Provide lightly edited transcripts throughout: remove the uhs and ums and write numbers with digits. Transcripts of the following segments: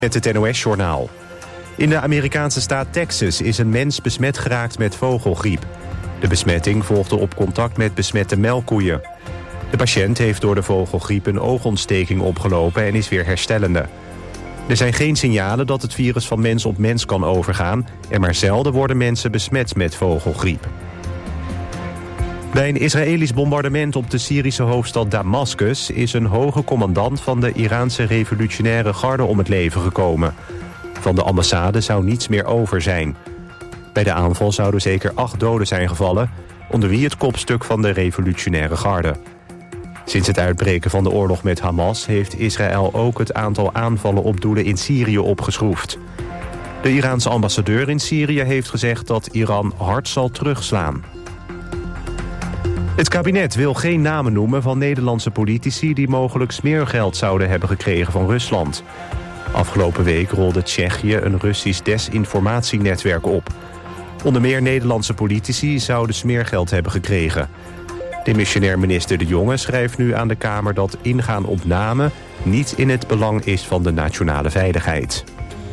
Met het NOS-journaal. In de Amerikaanse staat Texas is een mens besmet geraakt met vogelgriep. De besmetting volgde op contact met besmette melkkoeien. De patiënt heeft door de vogelgriep een oogontsteking opgelopen en is weer herstellende. Er zijn geen signalen dat het virus van mens op mens kan overgaan... en maar zelden worden mensen besmet met vogelgriep. Bij een Israëlisch bombardement op de Syrische hoofdstad Damascus... is een hoge commandant van de Iraanse revolutionaire garde om het leven gekomen. Van de ambassade zou niets meer over zijn. Bij de aanval zouden zeker 8 doden zijn gevallen... onder wie het kopstuk van de revolutionaire garde. Sinds het uitbreken van de oorlog met Hamas... heeft Israël ook het aantal aanvallen op doelen in Syrië opgeschroefd. De Iraanse ambassadeur in Syrië heeft gezegd dat Iran hard zal terugslaan. Het kabinet wil geen namen noemen van Nederlandse politici... die mogelijk smeergeld zouden hebben gekregen van Rusland. Afgelopen week rolde Tsjechië een Russisch desinformatienetwerk op. Onder meer Nederlandse politici zouden smeergeld hebben gekregen. Demissionair minister De Jonge schrijft nu aan de Kamer... dat ingaan op namen niet in het belang is van de nationale veiligheid.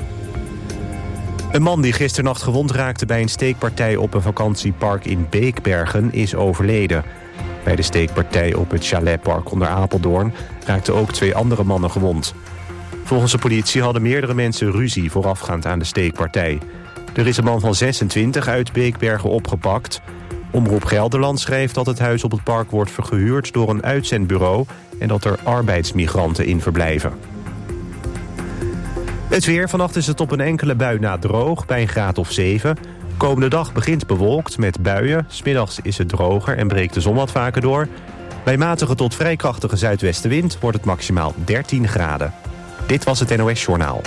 Een man die gisternacht gewond raakte bij een steekpartij op een vakantiepark in Beekbergen is overleden. Bij de steekpartij op het chaletpark onder Apeldoorn raakten ook 2 andere mannen gewond. Volgens de politie hadden meerdere mensen ruzie voorafgaand aan de steekpartij. Er is een man van 26 uit Beekbergen opgepakt. Omroep Gelderland schrijft dat het huis op het park wordt vergehuurd door een uitzendbureau... en dat er arbeidsmigranten in verblijven. Het weer, vannacht is het op een enkele bui na droog, bij een graad of 7. Komende dag begint bewolkt met buien. 's Middags is het droger en breekt de zon wat vaker door. Bij matige tot vrij krachtige zuidwestenwind wordt het maximaal 13 graden. Dit was het NOS Journaal.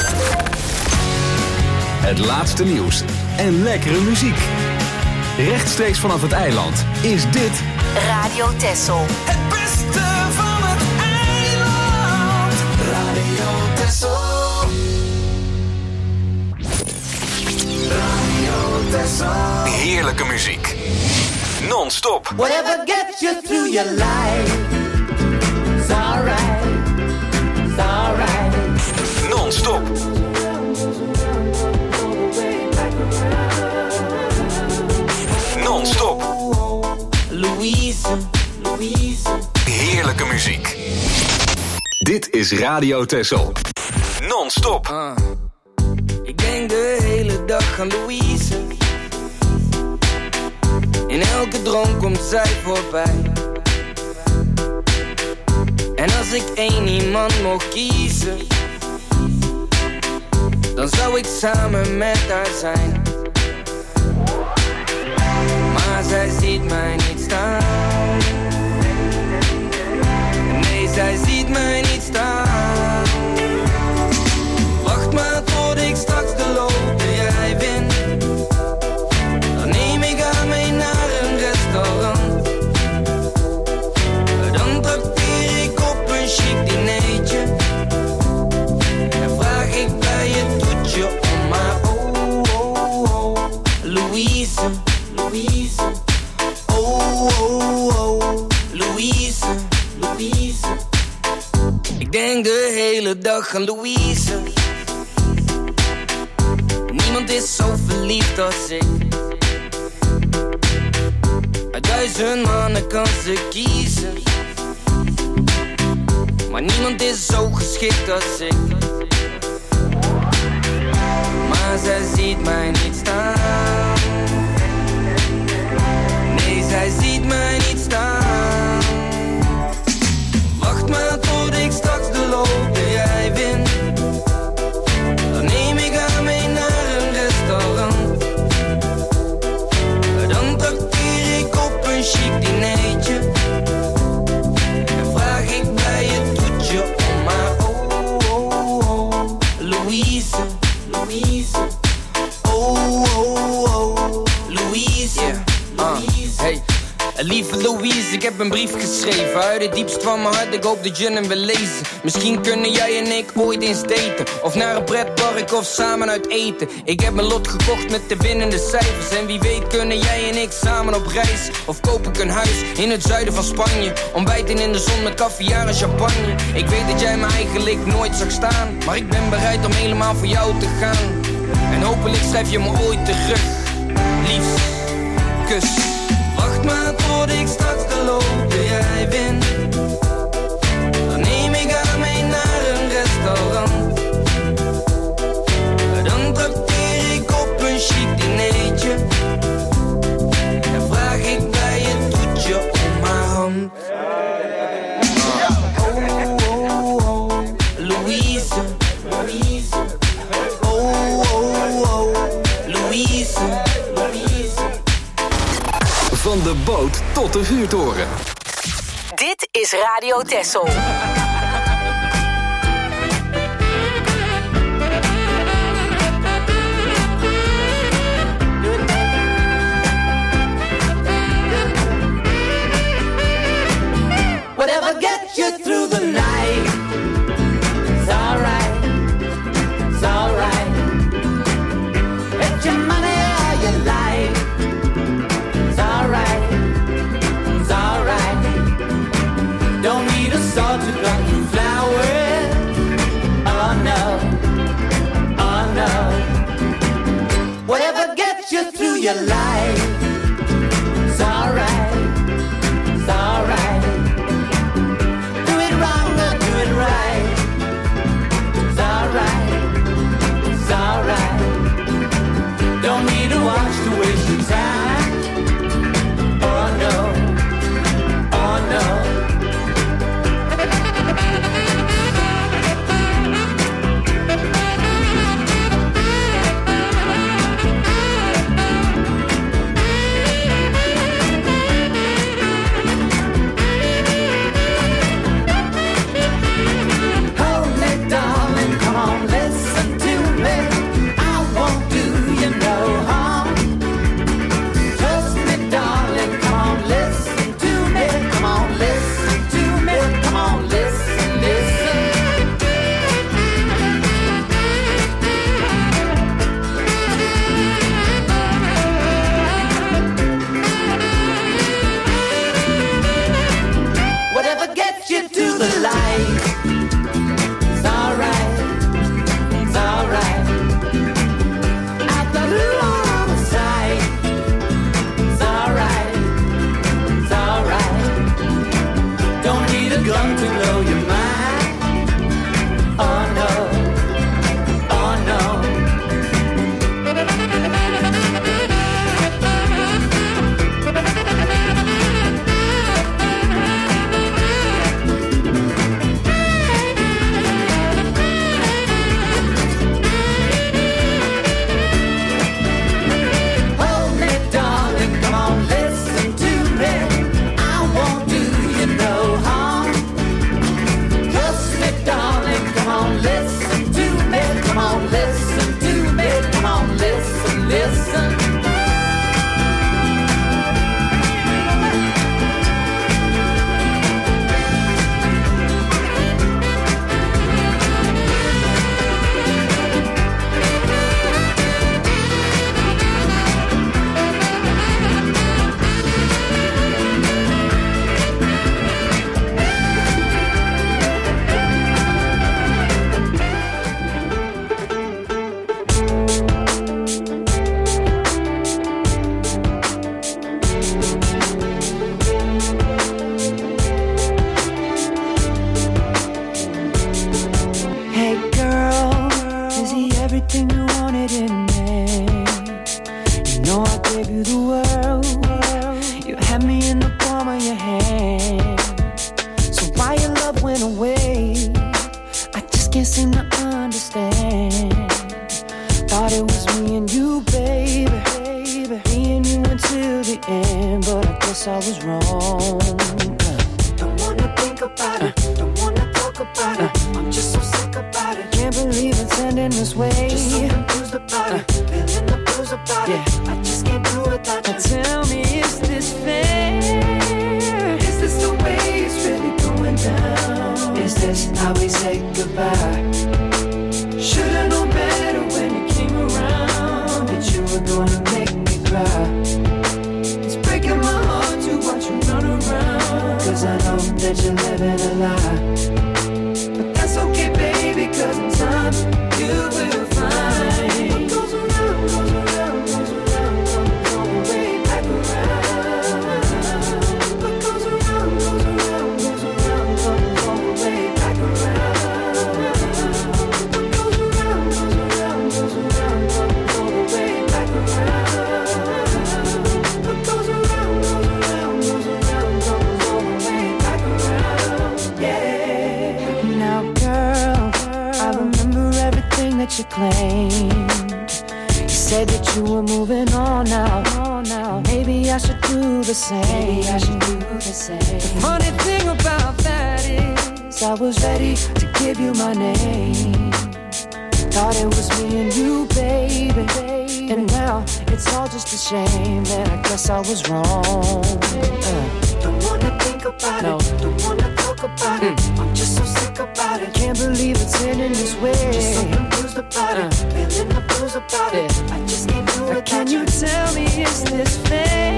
Het laatste nieuws en lekkere muziek. Rechtstreeks vanaf het eiland is dit Radio Texel. Het beste van het eiland. Radio Texel. Radio Texel. heerlijke muziek. Non-stop. Whatever gets you through your life. It's alright. It's alright. Non-stop. Non-stop. Louise. Heerlijke muziek. Dit is Radio Texel. Non-stop. Ik denk de hele dag aan Louise. In elke droom komt zij voorbij. En als ik één iemand mocht kiezen, dan zou ik samen met haar zijn. Maar zij ziet mij niet staan. Nee, zij ziet mij niet staan. Wacht maar tot ik straks de loterij win. Dan neem ik haar mee naar een restaurant. Dan trakteer ik op een chic dinertje. En vraag ik bij het toetje om haar. Oh, oh, oh, Louise. Oh, oh, oh, Louise. Ik denk de hele dag aan Louise. Niemand is zo verliefd als ik. Uit 1000 mannen kan ze kiezen. Maar niemand is zo geschikt als ik. Maar zij ziet mij niet staan. Nee, zij ziet mij niet staan. Wacht maar tot ik straks de loterij win. Dan neem ik haar mee naar een restaurant. Dan trakteer ik op een chic dinertje. En vraag ik bij het toetje om haar. Oh, oh, oh, Louise. Oh, oh, oh, Louise. Hey, Lieve Louise, ik heb een brief geschreven uit het diepst van mijn hart, ik hoop dat je hem wil lezen. Misschien kunnen jij en ik ooit eens daten, of naar een pretpark of samen uit eten. Ik heb mijn lot gekocht met de winnende cijfers, en wie weet kunnen jij en ik samen op reis. Of koop ik een huis in het zuiden van Spanje, ontbijten in de zon met caviar en champagne. Ik weet dat jij me eigenlijk nooit zag staan, maar ik ben bereid om helemaal voor jou te gaan. En hopelijk schrijf je me ooit terug. Liefst, kus. Wacht maar tot ik straks de loop jij wint. Dan neem ik haar mee naar een restaurant. Dan trakteer ik op een chic dinertje. En vraag ik bij het toetje om haar hand. Louise, Louise. Louise. Van de boot tot de vuurtoren. Dit is Radio Texel. Whatever gets you through the night. It's alright, it's alright. It's your money or your life. It's alright, it's alright. Don't need a salt to cut through flowers. Oh no, oh no. Whatever gets you through your life. It's alright, it's alright. It's alright. Don't need to watch to waste your time. Oh no, oh no. Tell me, is this fair? this how we say goodbye? Should've known better when you came around, that you were gonna make me cry. It's breaking my heart to watch you run around, cause I know that you're living a lie. But that's okay, baby, cause in time you will find what goes around, goes around, goes around, comes way back around. What goes around, goes around, goes around, comes way back around. What goes around, goes around, goes around, comes way back around. What goes around, goes around, goes around, comes way back around. Yeah. Now, girl, I remember everything that you claimed. You said that you were moving on now. Maybe I should do the same. The funny thing about that is I was ready to give you my name. Thought it was me and you, baby. And now it's all just a shame. And I guess I was wrong. Don't wanna think about it. Don't wanna talk about it. I'm just so sick about it. Can't believe it's ending this way. Just so confused about it. Feeling the blues about it. I just can't do it. Can you tell me, is this fair?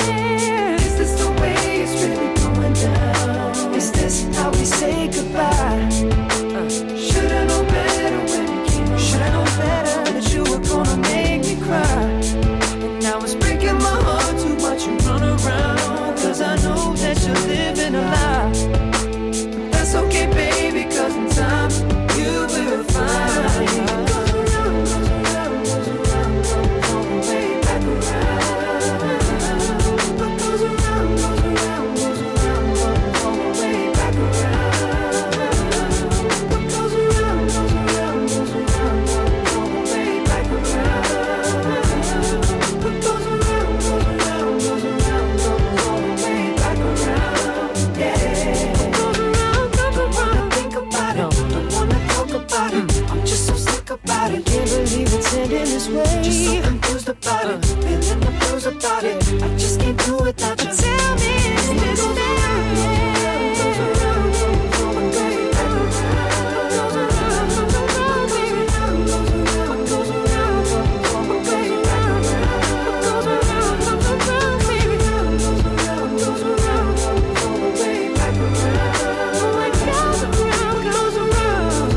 Is this the way it's really going down? Is this how we say goodbye? Should've known better when you came around. Should've known better that you were gonna make me cry. And now it's breaking my heart to watch you run around, cause I know that you're living a lie. But that's okay, baby, cause in time you will find what goes around, goes around, goes around, comes way back around. What goes around, goes around, goes around, comes way back around. What goes around, goes around, goes around, comes way back around. What goes around, goes around, goes around, comes way back around. Yeah. What goes around, comes around. Don't wanna think about it. Don't wanna talk about it. I'm just so sick about it. Can't believe it's ending this way. Just so confused about it. Feeling the blues about it. I just can't do it without you. Tell me, is this fair? Goes around, goes way back around. Goes around, goes around, baby. Goes around, goes around, way back around. Goes around, goes around, baby. Goes around, goes around, way back around. Goes around, goes around,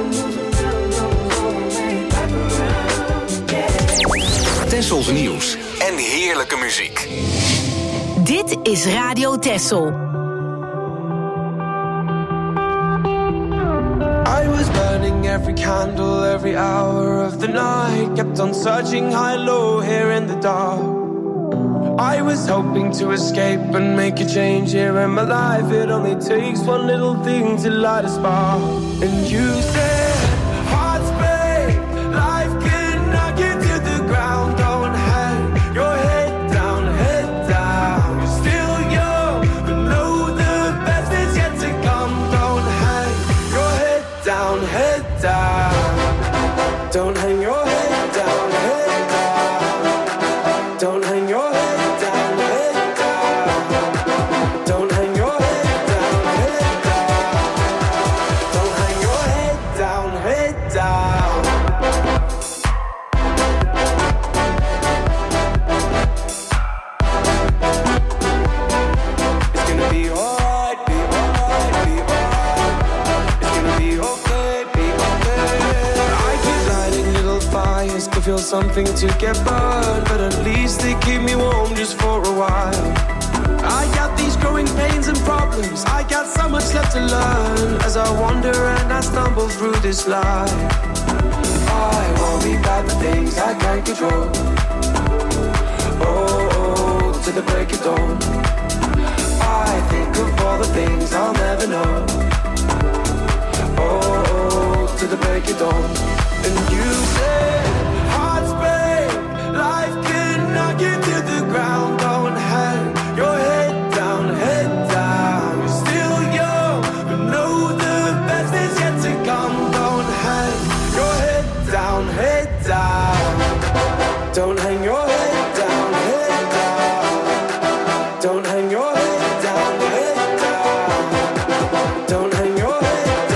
way back around. Yeah. Tessels nieuws en heerlijke muziek. Dit is Radio Tessel. I was burning every candle, every hour of the night. Kept on searching high, low, here in the dark. I was hoping to escape and make a change here in my life. It only takes one little thing to light a spark. And you said, hearts break, life can knock you to the ground. Don't hang your head down, head down. You're still young, but know the best is yet to come. Don't hang your head down, head down. Don't hang your head down, head down. Don't hang your head down, head down. Don't hang your head down, head down. Don't hang your head down, head down. It's gonna be alright, be alright, be alright. It's gonna be okay, be okay. I keep lighting little fires to feel something to get burned, but at least they keep me warm just for a while. I got these growing pains and problems. I got so much left to learn as I wander and I stumble through this life. I worry about the things I can't control. Oh, to the break of dawn. I think of all the things I'll never know. Oh, to the break of dawn. And you say, hearts break, life can knock you to the ground. Don't hang your head down, head down. You're still young, but know the best is yet to come. Don't hang your head down, head down. Don't hang your head down, head down. Don't hang your head down, head down. Don't hang your head down.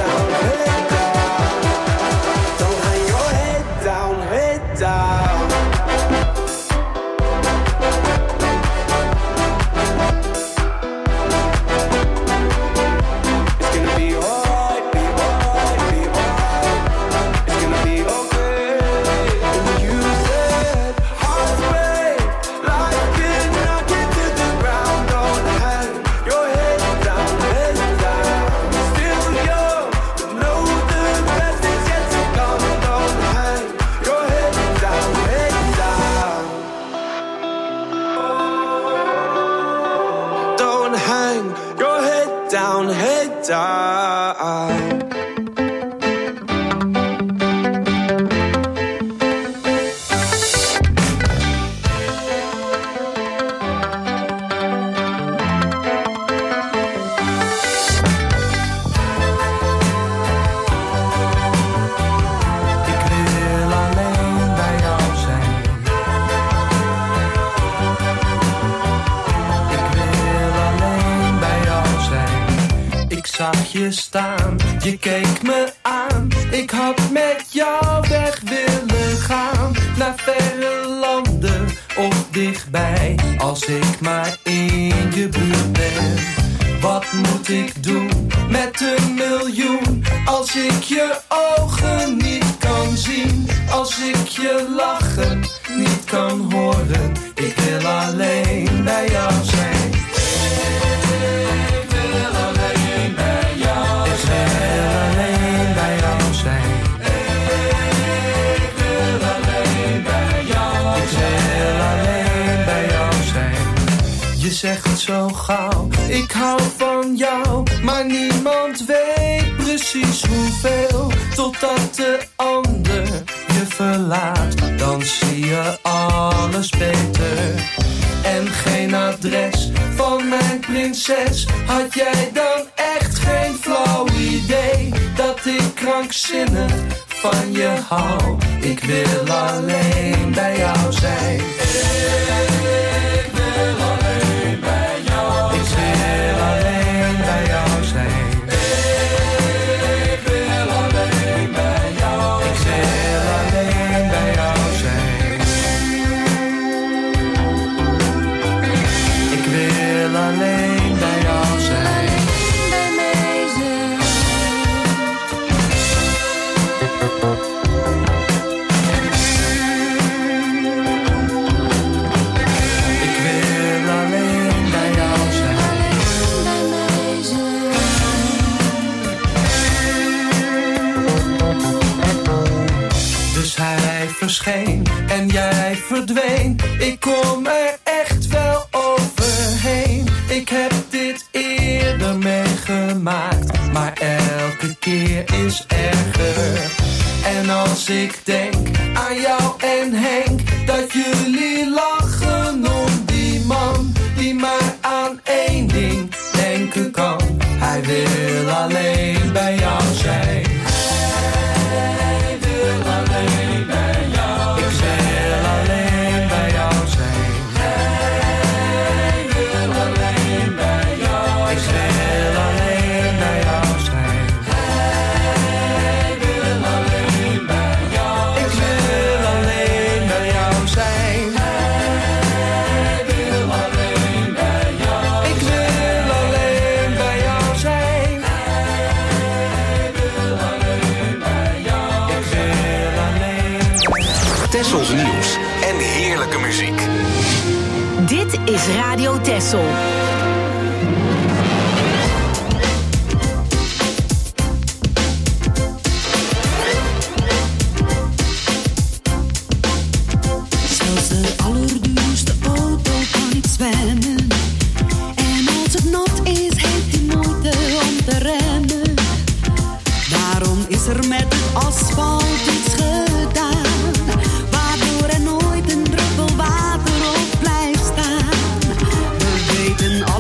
zag je staan, je keek me aan. Ik had met jou weg willen gaan, naar verre landen of dichtbij, als ik maar in je buurt ben. Wat moet ik doen met 1 miljoen, als ik je ogen niet kan zien, als ik je lachen niet kan horen? Ik wil alleen bij jou zijn. Ik wil alleen bij jou zijn. Ik wil alleen bij jou zijn. Ik wil alleen bij jou zijn. Ik wil alleen bij jou zijn. Je zegt zo gauw, ik hou van jou, maar niemand weet precies hoeveel, totdat de ander je verlaat, dan zie je alles beter. En geen adres van mijn prinses, had jij dan echt geen flauw idee dat ik krankzinnig van je hou? Ik wil alleen bij jou zijn. Ik wil alleen bij jou zijn. Ik wil alleen bij jou zijn. Ik wil alleen bij jou zijn. Ik wil alleen bij jou zijn. Ik wil alleen bij jou zijn. Bij mij zijn. Ik wil alleen bij jou zijn. Bij mij zijn. Dus hij verscheen en jij verdween. Ik kom er echt wel overheen. Ik heb dit eerder meegemaakt, maar elke keer is erger. En als ik denk aan jou en Henk, dat jullie lachen om die man die maar aan één ding denken kan. Hij wil alleen bij jou zijn. Hij wil alleen bij jou. Ik wil alleen bij jou zijn. Hij wil alleen bij jou. Ik wil alleen bij jou zijn. Hij wil alleen bij jou. Ik wil alleen bij jou zijn. Hij wil alleen bij jou. Ik wil alleen bij jou zijn. Hij wil alleen bij jou. Ik wil alleen. Tessels nieuws en heerlijke muziek. Dit is Radio Tessel. Zelfs de allerduurste auto kan niet zwemmen. En als het nat is, heeft hij moeite om te remmen. Daarom is er met het asfalt iets gedaan, waardoor er nooit een druppel water op blijft staan. We weten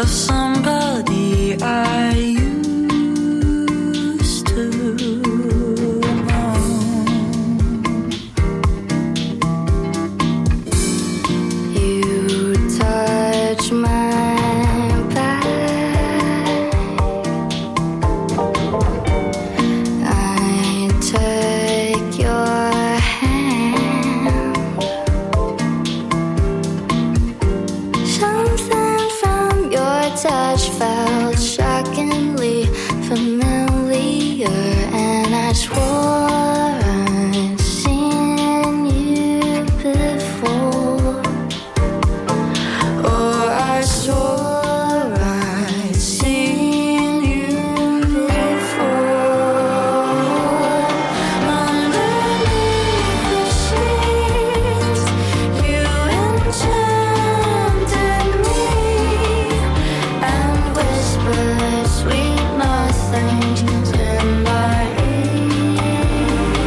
of somebody I used to know. You touch my back, I take your hand. Something from your touch felt shockingly familiar, and I swore I'd seen you before. Oh, I swore I'd seen you before. Underneath the sheets, you enchanted me and whispered sweet nothings in my ear.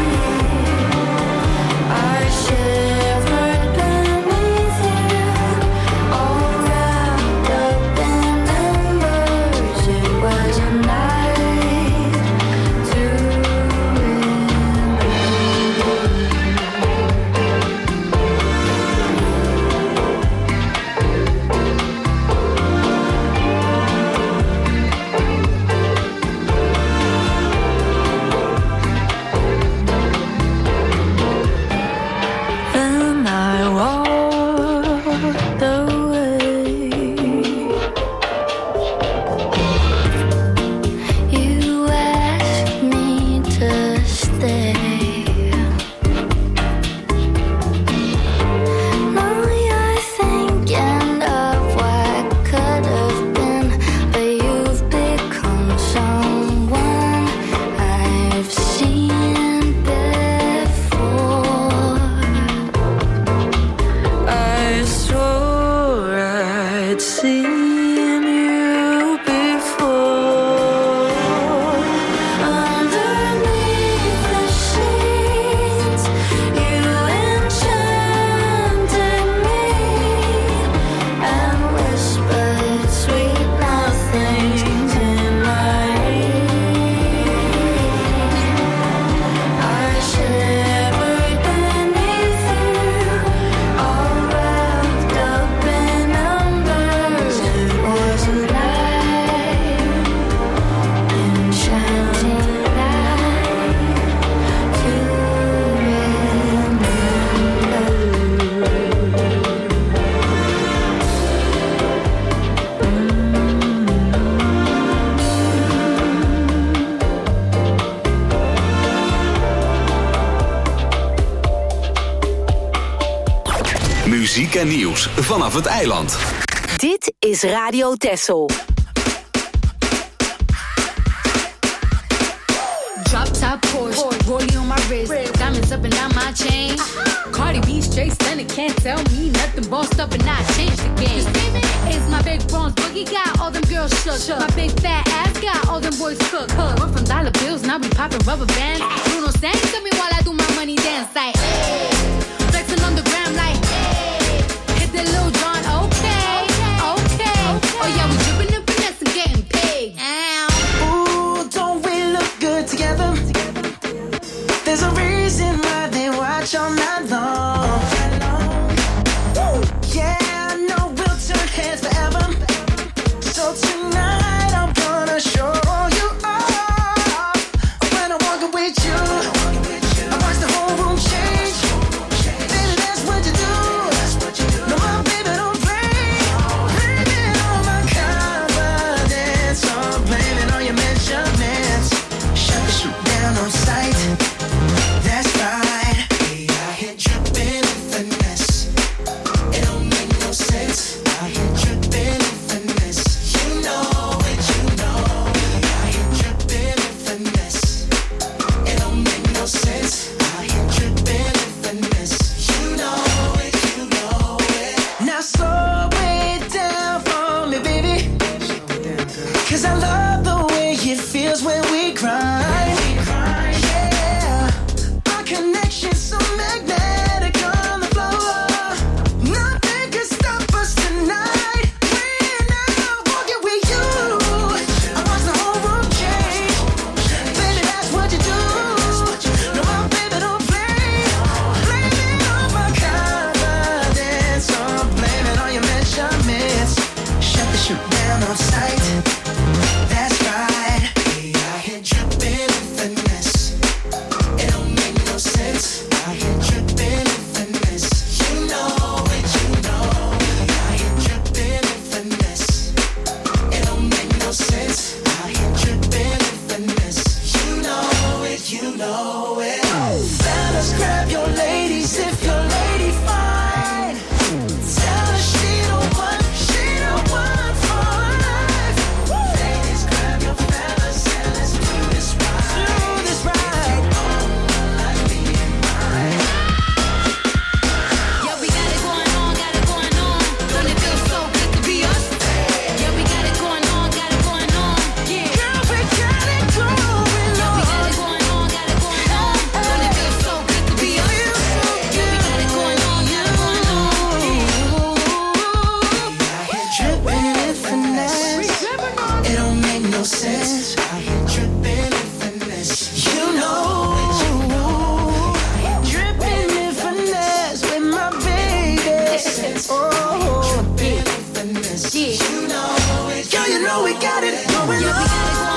I shivered beneath you, all wrapped up in embers. It was a night to Then I walked away. You asked me to stay. Now you're thinking of what could have been, but you've become someone I've seen before. I swore I'd seen you before. Underneath the sheets, you enchanted me and whispered sweet nothings in my ear. I shivered beneath you, all wrapped up in embers. It was a night, enchanting night to remember. Muziek en nieuws vanaf het eiland. Dit is Radio Texel. Drop top Porsche, rollie on my wrist, diamonds up and down my chain. Cardi B straight stunning, can't tell me nothing. Bossed up and I changed the game. It's my big bronze boogie, got all them girls shook. My big fat ass got all them boys cooked. Went from dollar bills, now we popping rubber bands. Bruno sang to me while I do my money dance like, hey. Flexing on the gram like, hey. Hit the Lil Jon, okay, okay. Oh yeah, we dripping and finesse and getting paid. Ooh, don't we look good together? There's a reason why they watch all night long. Yeah, I know we'll turn heads forever. So tonight I'm gonna show you off. When I'm walking with you, I watch the whole room change. finesse. I hear dripping in finesse. You know. Dripping in finesse with my baby. Oh, dripping in finesse. You know it. Girl, you know we got it going on.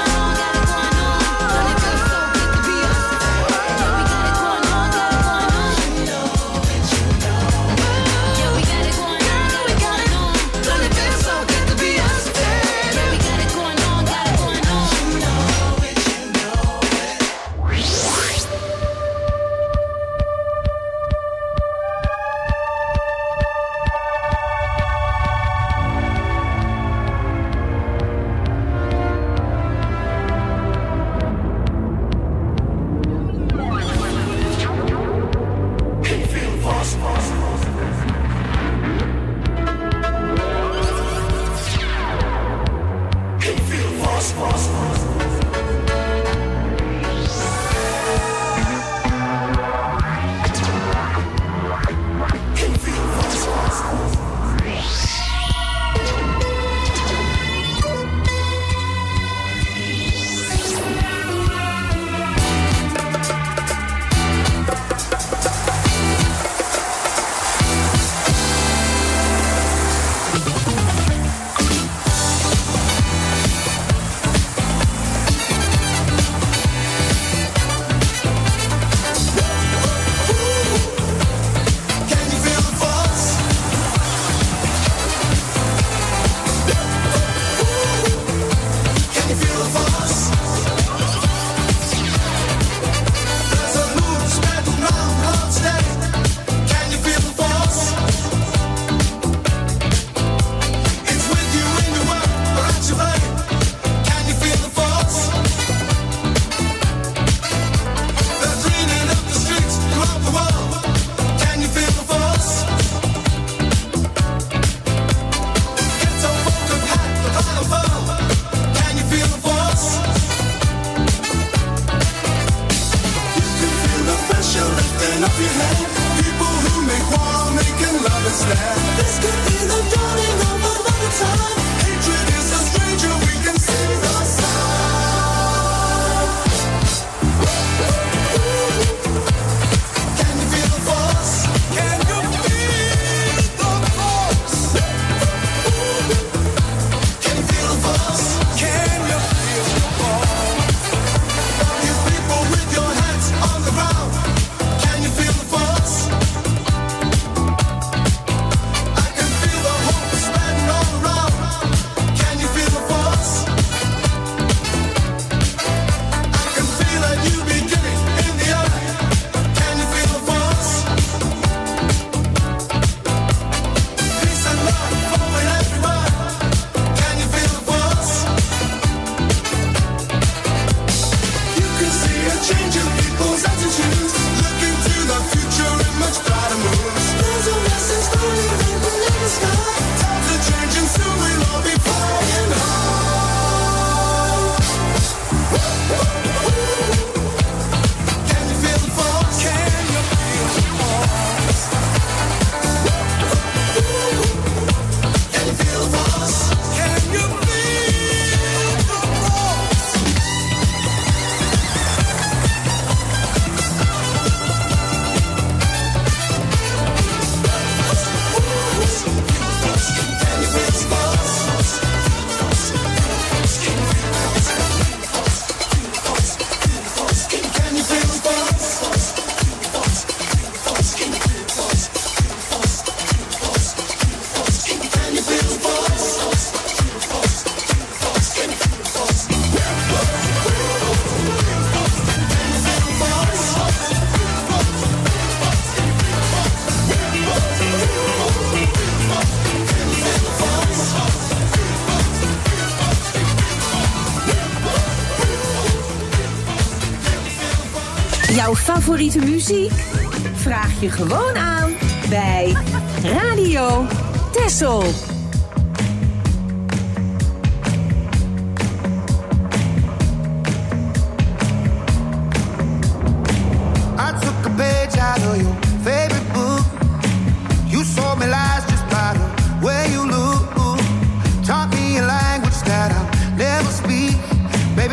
Jouw favoriete muziek? Vraag je gewoon aan bij Radio Texel. I took a page out of your favorite book. You saw me lies just by the way you look. Taught me a language that I'll never speak. Baby,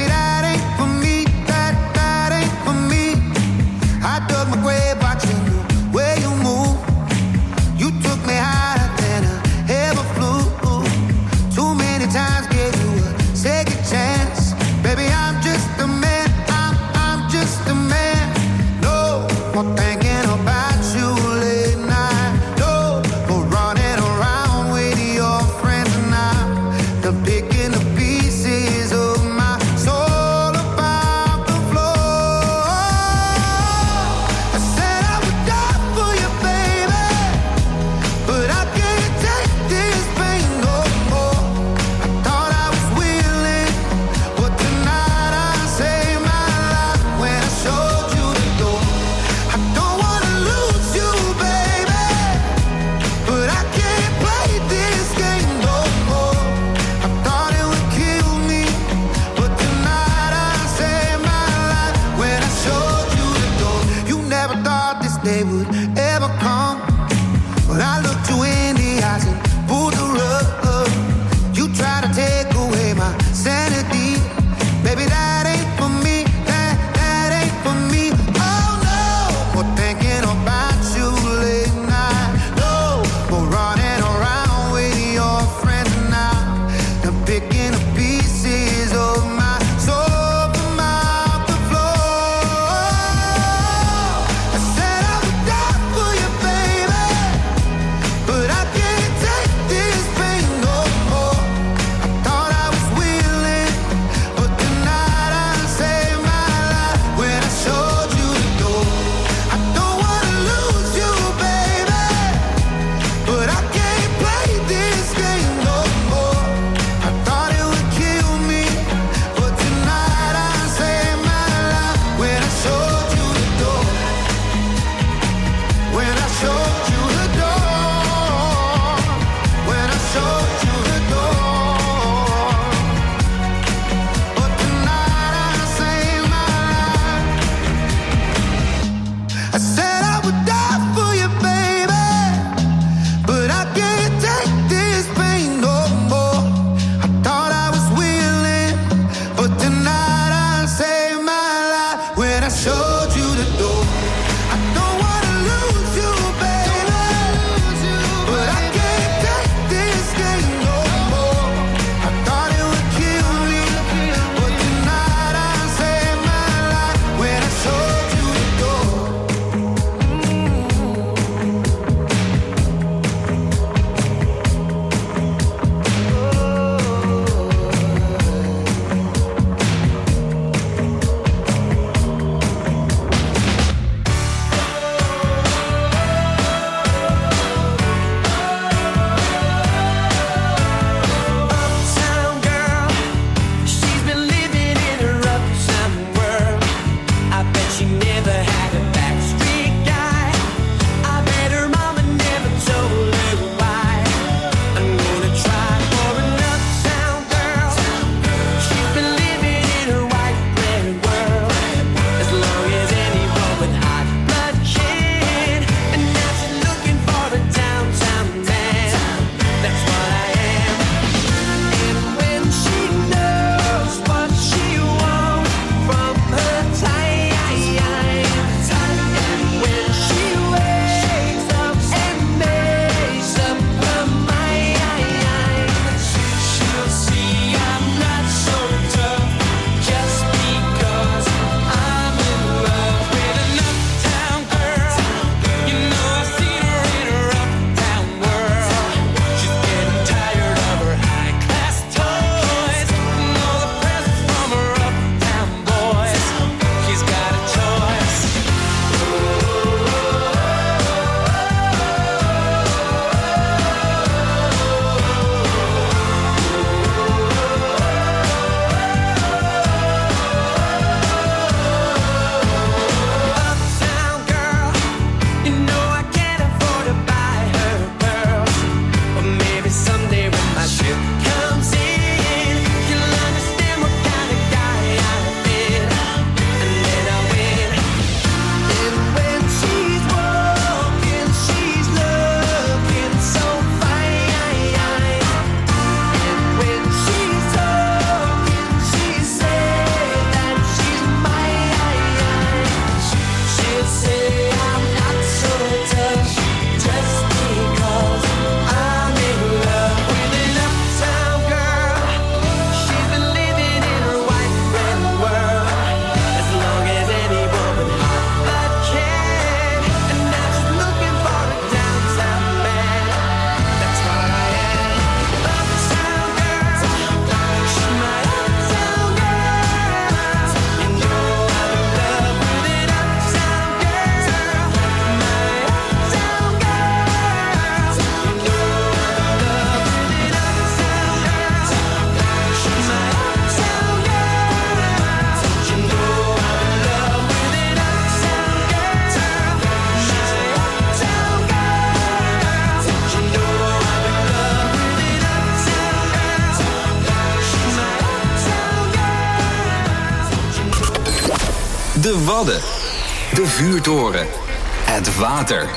De Wadden. De vuurtoren. Het water.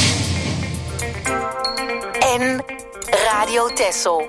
En Radio Texel.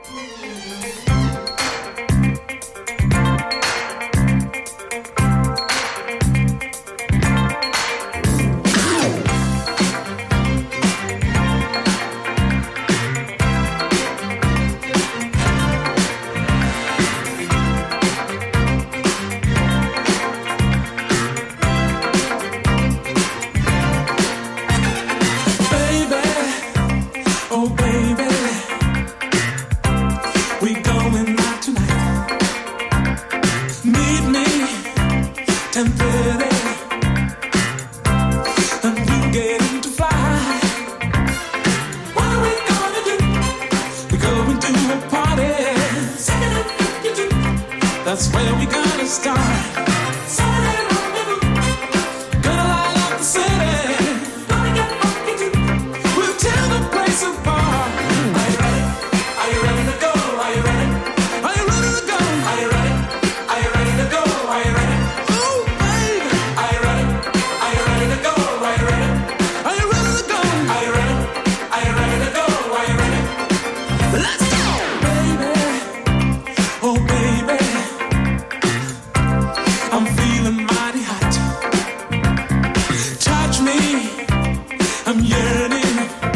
That's where we gotta start. Saturday rendezvous. Gonna light up the city. Gonna get funky too. We'll tear the place apart. Are you ready? Are you ready to go? Are you ready? Are you ready to go? Are you ready? Are you ready to go? Are you ready? Ooh, baby. Are you ready? Are you ready to go? Are you ready? Are you ready to go? Are you ready? Are you ready to go? Are you ready? Let's go, baby. Oh, baby. I'm feeling mighty hot. Touch me, I'm yearning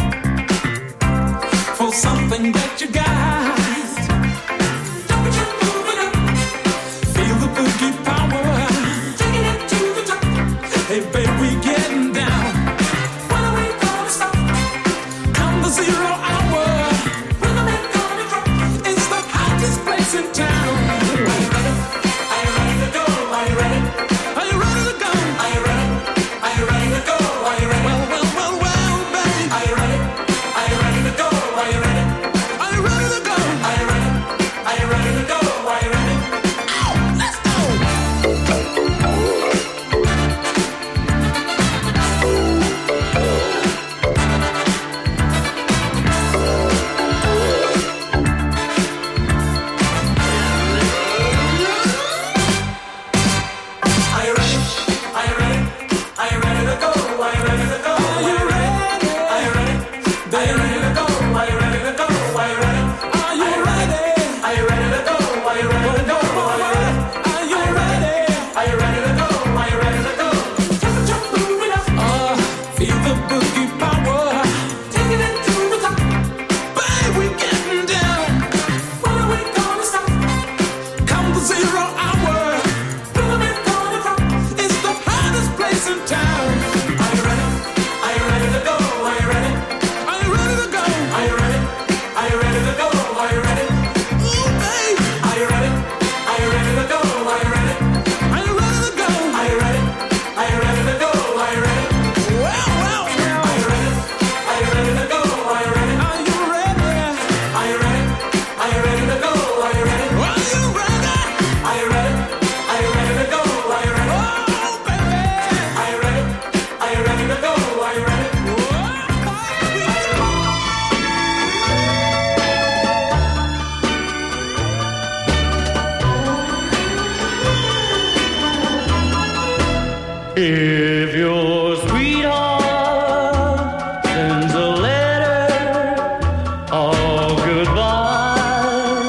for something that you got. Temperature moving up, feel the boogie power, taking it to the top. Hey baby, we getting down. When are we gonna stop? Come the 0 hour. Rhythm ain't gonna drop. It's the hottest place in town. Are you ready? Are you ready to go? Are you ready? Are you ready to go? Are you ready? Are you ready to go? Are you ready? Well, baby. Are you ready? Are you ready to go? Are you ready? Are you ready to go? Are you ready? Are you ready to go? Are you ready? Ow, let's go! Are you ready? Are you ready? Are you ready to go? Are you ready to go? Are you ready? Are you ready? Are you ready to go? Are you ready to go? Are you ready? Are you ready? Are you ready to go? Are you ready to go? Are you ready? Are you ready? Are you ready to go? Are you ready to go? Temperature moving up. Feel the boogie power, taking it to the top. Babe, we getting down. When are we gonna stop? Come the 0 hour. Rhythm ain't gonna drop. It's the hottest place in town. Are you ready? Are you ready to go? Are you ready? Are you ready to go? Are you ready? Are you ready to go? Are you ready? Ooh, babe. Are you ready? Are you ready to go? Are you ready? Are you ready to go? Are you ready? Are you ready to go? Are you ready? Well. Are you ready? Are you ready to go? Are you ready? Are you ready? Are you ready? Are you ready to go? Are you ready? Are you ready? Are you ready? Are you ready to go? Are you ready? Oh, baby. Are you ready? Are you ready to go? Are you ready? If your sweetheart sends a letter of goodbye,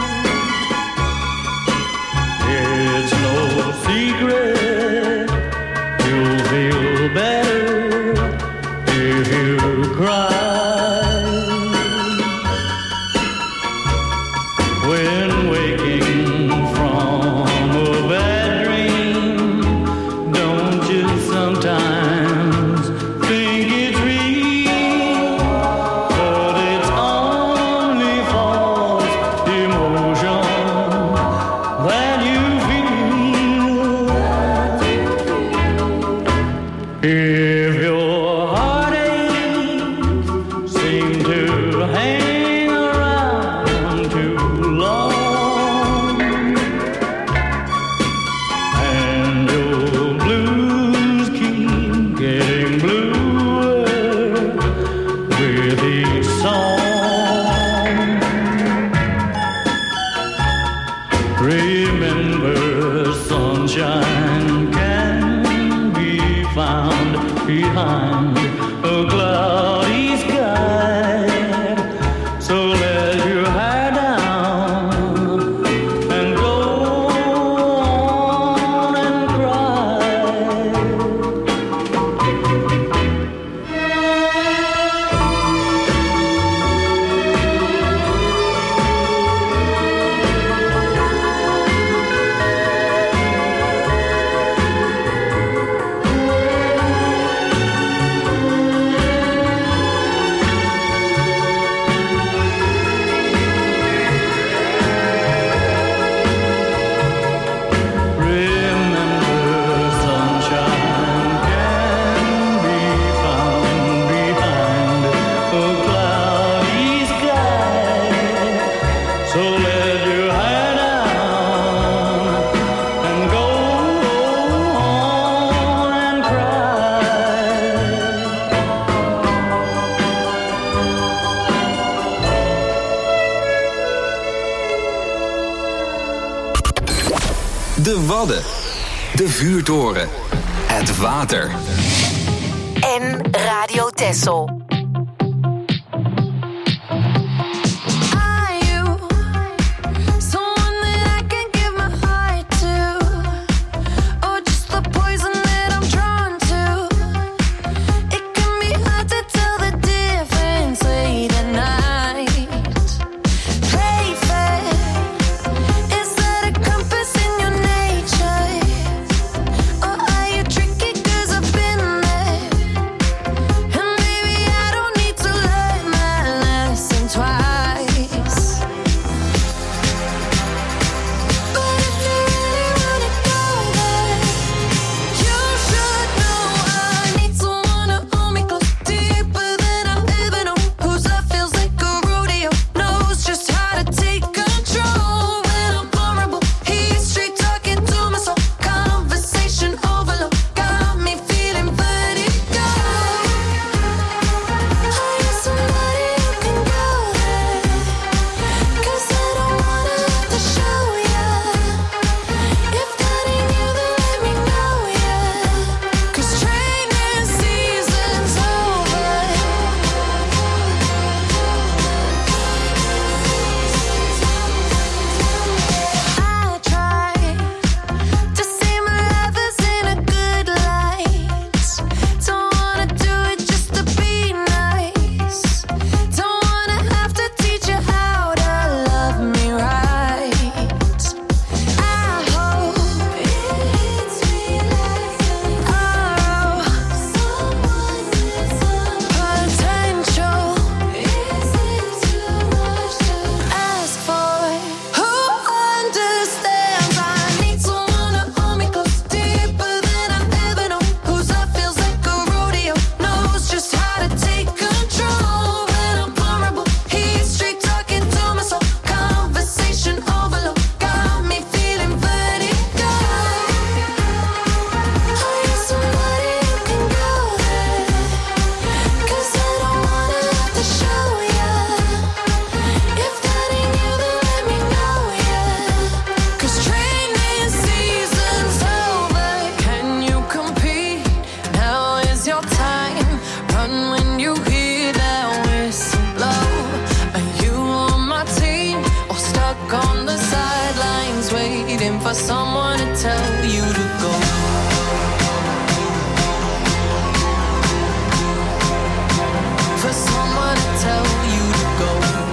it's no secret you'll feel better if you cry. When waking from a bad dream, don't you sometimes think it's real? But it's only false emotion that you feel. If your heartaches seem to hang around too long, and your blues keep getting bluer with each song, remember sunshine can behind a cloudy sky. So let your hair down and go on and cry. De Wadden. De vuurtoren. Het water. En Radio Texel. For someone to tell you to go. For someone to tell you to go.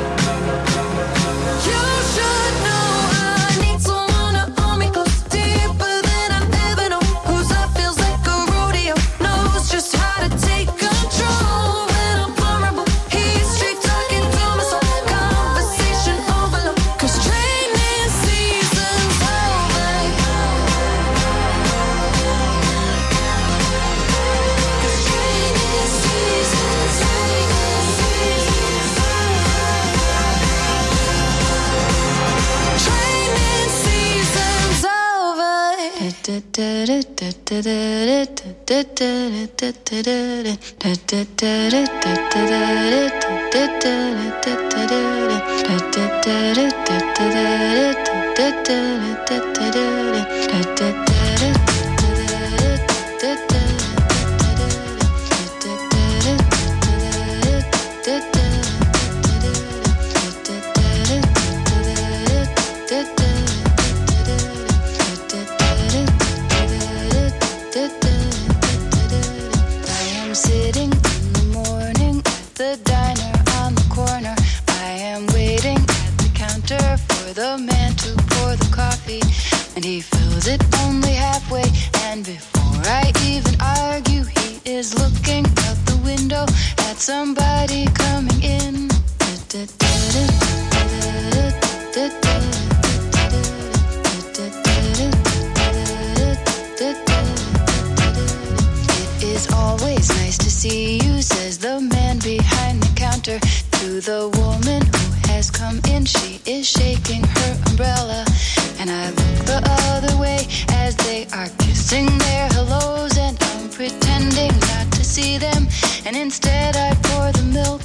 You should know I need someone to hold me close, deeper than I've ever known. Whose love feels like a rodeo, knows just how to take control. When I'm vulnerable, he's straight talking to my soul. Conversation overload, 'cause training season's over. the man to pour the coffee, and he fills it only halfway. And before I even argue, he is looking out the window at somebody coming in. It is always nice to see you, says the man behind the counter to the woman who has come in. She is shaking her umbrella, and I look the other way as they are kissing their hellos, and I'm pretending not to see them, and instead I pour the milk.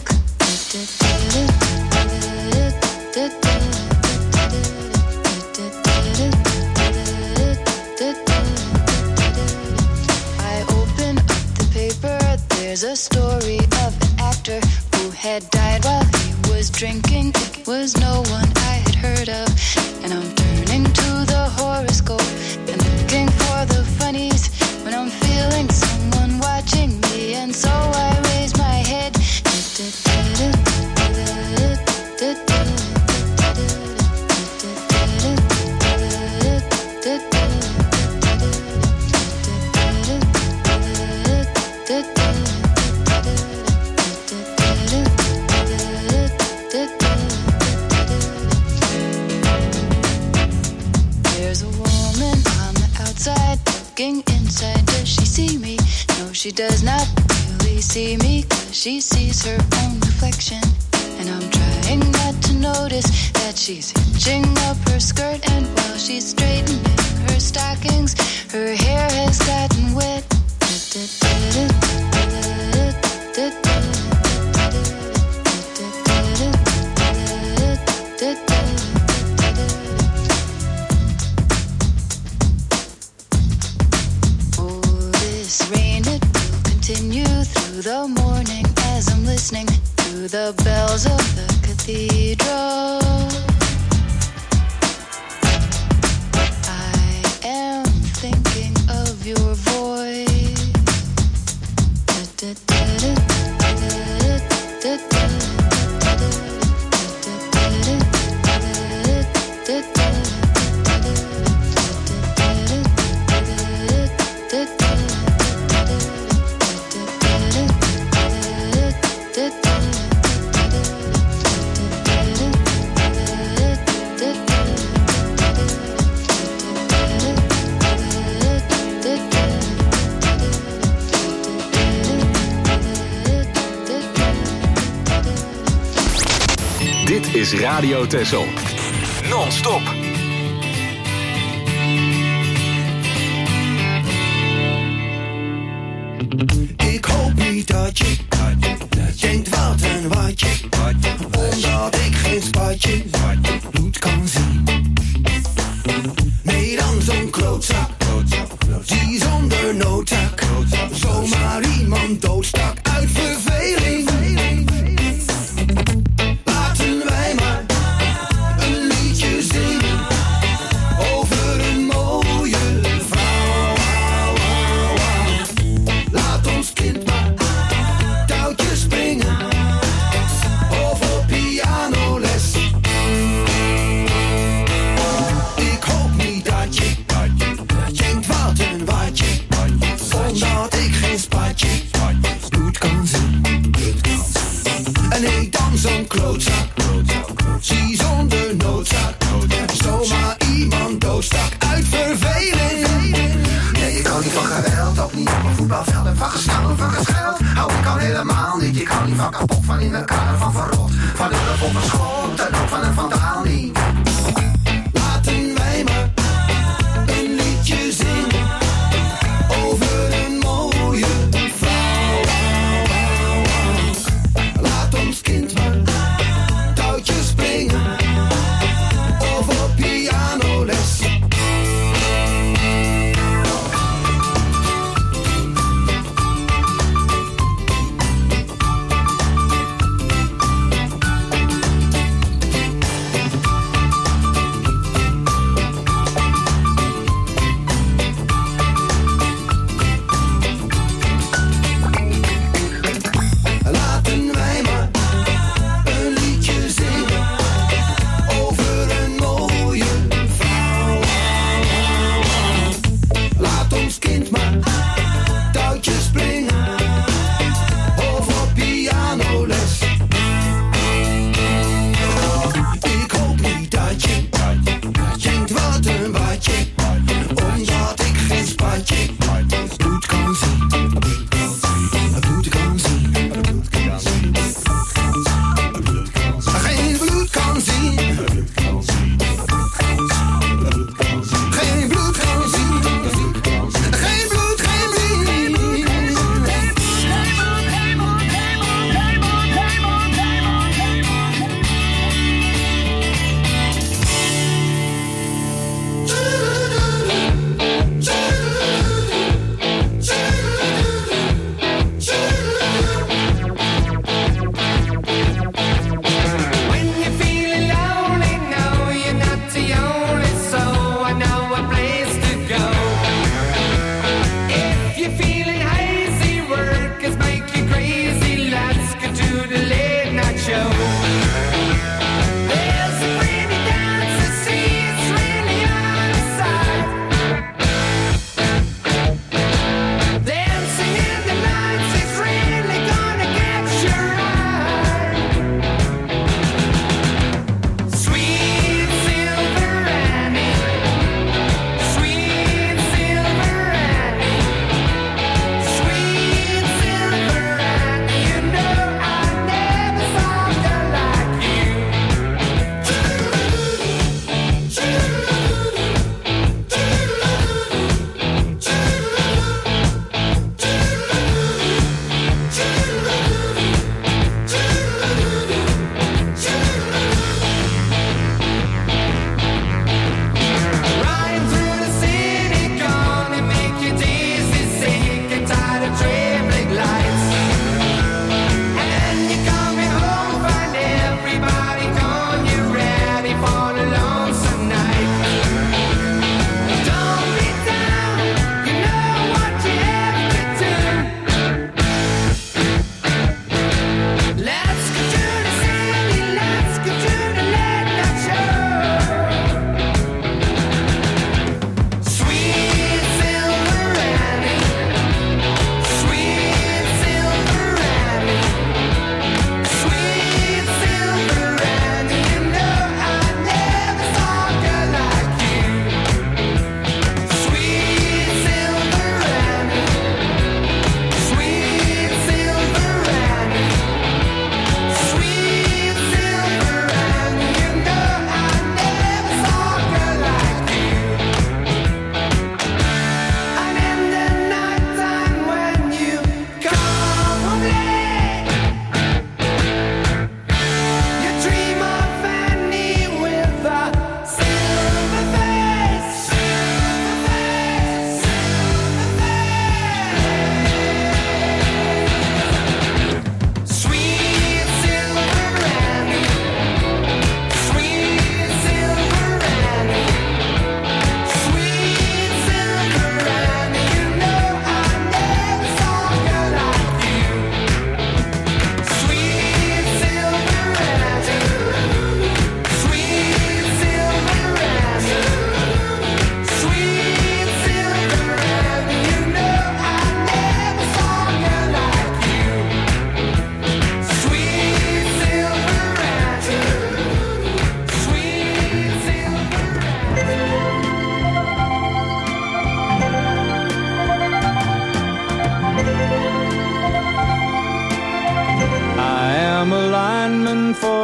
I open up the paper, there's a story of an actor who had died while he was drinking. It was no one I had heard of, and I'm turning to the horoscope and looking for the funnies when I'm feeling someone watching me, and so I raise my head. There's a woman on the outside looking inside. Does she see me? No, she does not really see me, 'cause she sees her own reflection. And I'm trying not to notice that she's hitching up her skirt, and while she's straightening her stockings, her hair has gotten wet. Oh, this rain, it will continue through the morning as I'm listening to the bells of the cathedral. I am thinking of your voice. Dit is Radio Texel. Non-stop. Ik hoop niet dat je denkt wat een watje, omdat ik geen spatje bloed kan zien. Nee, dan zo'n klootzak, die zonder noodzaak zomaar iemand doodstak uit verveling. Laten wij maar een liedje zingen over een mooie vrouw. Laat ons kind maar touwtjes springen of op pianoles. Ik hoop niet dat je denkt wat een watje, omdat ik geen spatje bloed kan zien. En nee, dan zo'n klootzak, zie zonder noodzaak zomaar iemand doodstak uit verveling. Nee, ik hou niet van geweld, ook niet op een voetbalveld. En van gesnel, van gescheld, hou ik al helemaal niet. Ik hou niet van kapot, van in elkaar, van verrot, van een of een schot en ook van een vandaal niet. Laten wij maar een liedje zingen over een mooie vrouw. Laat ons kind maar touwtjes springen of op pianoles.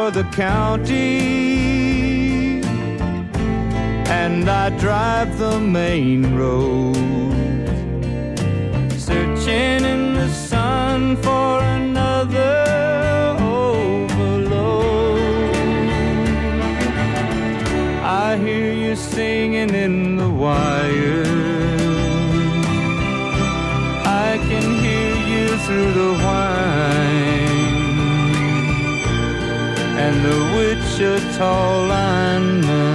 for the county, and I drive the main road, searching in the sun for another overload. I hear you singing in the wire, I can hear you through the whine, and the Wichita lineman